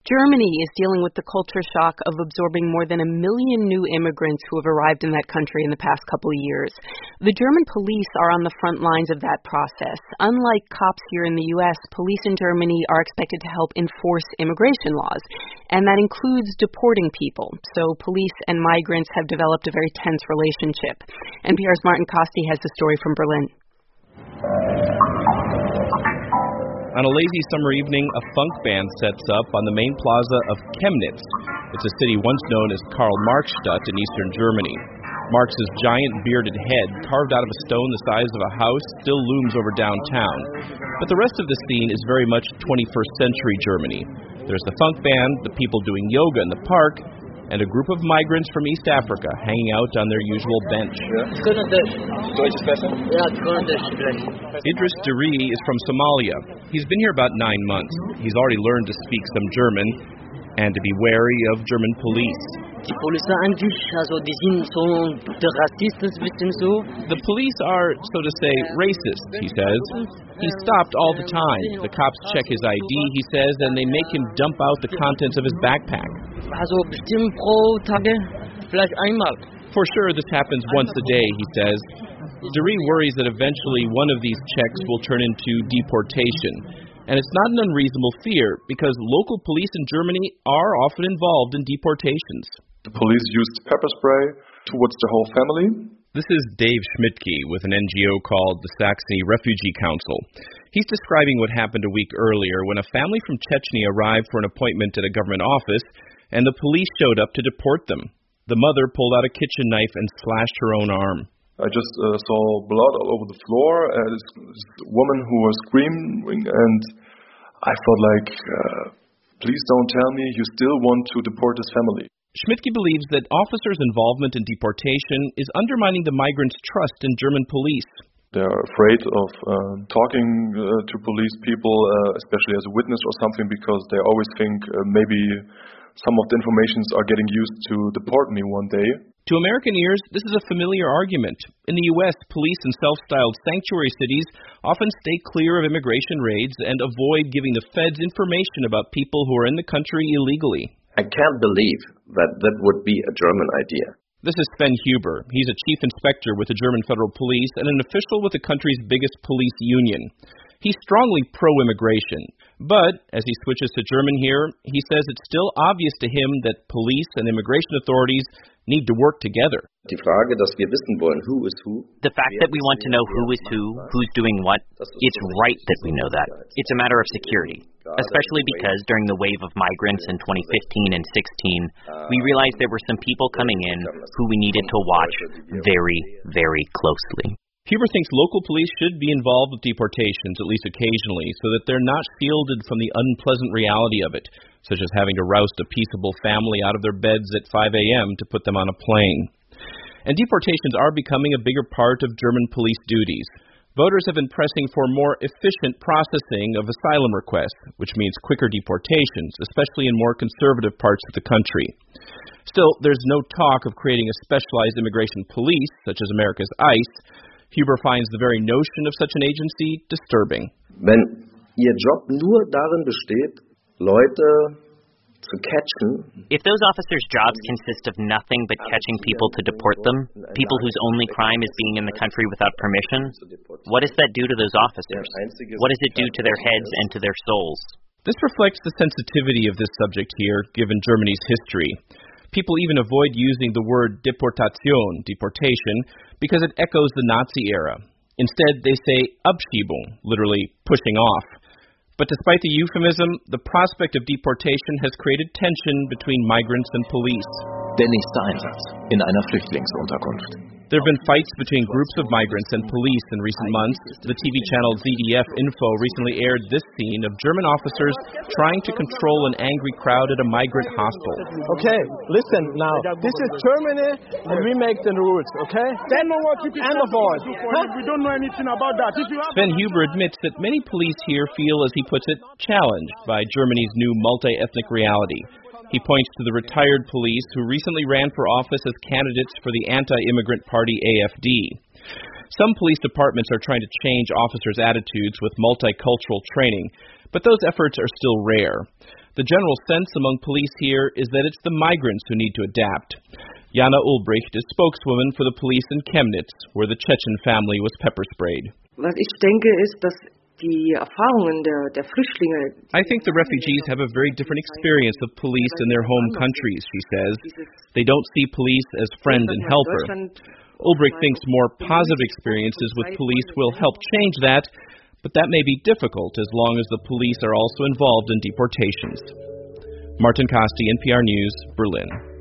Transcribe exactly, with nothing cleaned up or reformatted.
Germany is dealing with the culture shock of absorbing more than a million new immigrants who have arrived in that country in the past couple of years. The German police are on the front lines of that process. Unlike cops here in the U S, police in Germany are expected to help enforce immigration laws, and that includes deporting people. So police and migrants have developed a very tense relationship. N P R's Martin Kosti has the story from Berlin. On a lazy summer evening, a funk band sets up on the main plaza of Chemnitz. It's a city once known as Karl-Marx-Stadt in eastern Germany. Marx's giant bearded head, carved out of a stone the size of a house, still looms over downtown. But the rest of the scene is very much twenty-first century Germany. There's the funk band, the people doing yoga in the park, and a group of migrants from East Africa hanging out on their usual bench. Idris Diri is from Somalia. He's been here about nine months. He's already learned to speak some German and to be wary of German police. The police are, so to say, racist, he says. He's stopped all the time. The cops check his I D, he says, and they make him dump out the contents of his backpack. For sure, this happens once a day, he says. Diri worries that eventually one of these checks will turn into deportation. And it's not an unreasonable fear, because local police in Germany are often involved in deportations. The police used pepper spray towards the whole family. This is Dave Schmidtke with an N G O called the Saxony Refugee Council. He's describing what happened a week earlier when a family from Chechnya arrived for an appointment at a government office, and the police showed up to deport them. The mother pulled out a kitchen knife and slashed her own arm. I just uh, saw blood all over the floor, and this, this woman who was screaming, and I felt like, uh, please don't tell me you still want to deport this family. Schmidtke believes that officers' involvement in deportation is undermining the migrants' trust in German police. They're afraid of uh, talking uh, to police people, uh, especially as a witness or something, because they always think uh, maybe some of the informations are getting used to deport me one day. To American ears, this is a familiar argument. In the U S, police in self-styled sanctuary cities often stay clear of immigration raids and avoid giving the feds information about people who are in the country illegally. I can't believe that that would be a German idea. This is Sven Huber. He's a chief inspector with the German Federal Police and an official with the country's biggest police union. He's strongly pro-immigration, but as he switches to German here, he says it's still obvious to him that police and immigration authorities need to work together. Die Frage, dass wir wissen wollen, who is who. The fact that we want to know who is who, who's doing what, it's right that we know that. It's a matter of security, especially because during the wave of migrants in twenty fifteen and sixteen, we realized there were some people coming in who we needed to watch very, very closely. Huber thinks local police should be involved with deportations, at least occasionally, so that they're not shielded from the unpleasant reality of it, such as having to roust a peaceable family out of their beds at five a.m. to put them on a plane. And deportations are becoming a bigger part of German police duties. Voters have been pressing for more efficient processing of asylum requests, which means quicker deportations, especially in more conservative parts of the country. Still, there's no talk of creating a specialized immigration police, such as America's ICE. Huber finds the very notion of such an agency disturbing. Wenn ihr Job nur darin besteht, Leute zu catchen. If those officers' jobs consist of nothing but catching people to deport them, people whose only crime is being in the country without permission, what does that do to those officers? What does it do to their heads and to their souls? This reflects the sensitivity of this subject here, given Germany's history. People even avoid using the word Deportation, deportation, because it echoes the Nazi era. Instead, they say Abschiebung, literally pushing off. But despite the euphemism, the prospect of deportation has created tension between migrants and police. Der nächste Einsatz in einer Flüchtlingsunterkunft. There have been fights between groups of migrants and police in recent months. The T V channel Z D F Info recently aired this scene of German officers trying to control an angry crowd at a migrant hostel. Okay, listen now. This is Germany, and we make the rules, okay? Then end of all. We don't know anything about that. Sven Huber admits that many police here feel, as he puts it, challenged by Germany's new multi-ethnic reality. He points to the retired police who recently ran for office as candidates for the anti-immigrant party A F D. Some police departments are trying to change officers' attitudes with multicultural training, but those efforts are still rare. The general sense among police here is that it's the migrants who need to adapt. Jana Ulbricht is spokeswoman for the police in Chemnitz, where the Chechen family was pepper-sprayed. Was ich denke ist, dass die Erfahrungen der, der Flüchtlinge. I think the refugees have a very different experience of police in their home countries, she says. They don't see police as friend and helper. Ulbricht thinks more positive experiences with police will help change that, but that may be difficult as long as the police are also involved in deportations. Martin Kosti, N P R News, Berlin.